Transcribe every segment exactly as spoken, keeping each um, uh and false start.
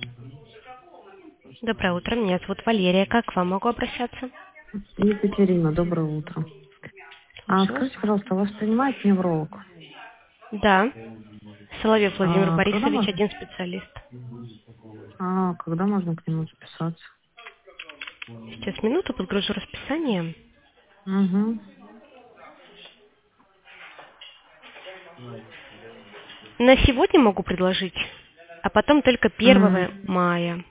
Доброе утро, меня зовут Валерия. Как к вам могу обращаться? Екатерина, доброе утро. А Слушаю вас. скажите, пожалуйста, вас принимает невролог? Да. Соловьев Владимир А когда Борисович, можно? один специалист. А когда можно к нему записаться? Сейчас минуту, подгружу расписание. Угу. На сегодня могу предложить, а потом только первого мая.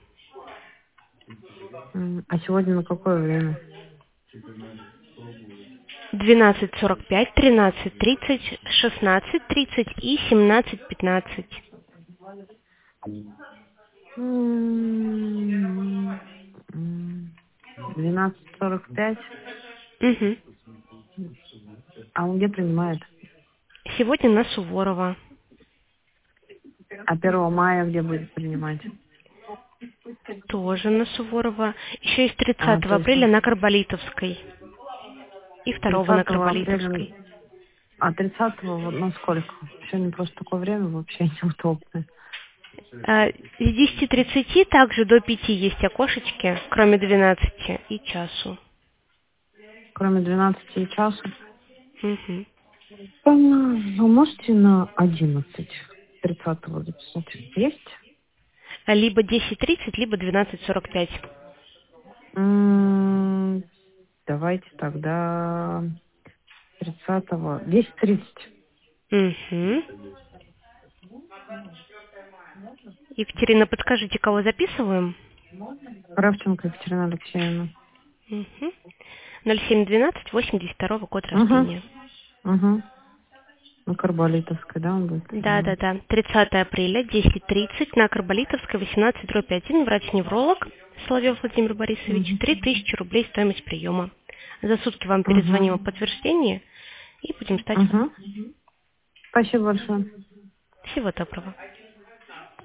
А сегодня на какое время? двенадцать сорок пять, тринадцать тридцать, шестнадцать тридцать и семнадцать пятнадцать. Двенадцать сорок пять. Угу. А он где принимает? Сегодня на Суворова. А первого мая где будет принимать? Тоже на Суворова. Еще есть А, тридцатого то есть апреля на Карболитовской. И второго на тридцатого апреля. Карболитовской. А тридцатого вот на сколько? Сегодня просто такое время вообще неудобное. А, С десяти тридцати также до пяти есть окошечки, кроме двенадцати и часу. Кроме двенадцати и часу. Мгм. А, Вы можете на одиннадцать тридцатого записать? Есть? А Либо десять тридцать, либо двенадцать сорок пять. М, Давайте тогда тридцатого. десять тридцать. Угу. Екатерина, подскажите, кого записываем? Кравченко Екатерина Алексеевна. Угу. ноль семь двенадцать восемьдесят второго год Угу. рождения. Угу. На Карболитовской, да, он будет Да, да, принимать? да. тридцатого апреля, десять тридцать, на Карболитовской, восемнадцать дробь один, врач-невролог Соловьев Владимир Борисович, Угу. три тысячи рублей стоимость приема. За сутки вам перезвоним о Угу. подтверждении и будем ждать вас. Угу. Спасибо большое. Всего доброго.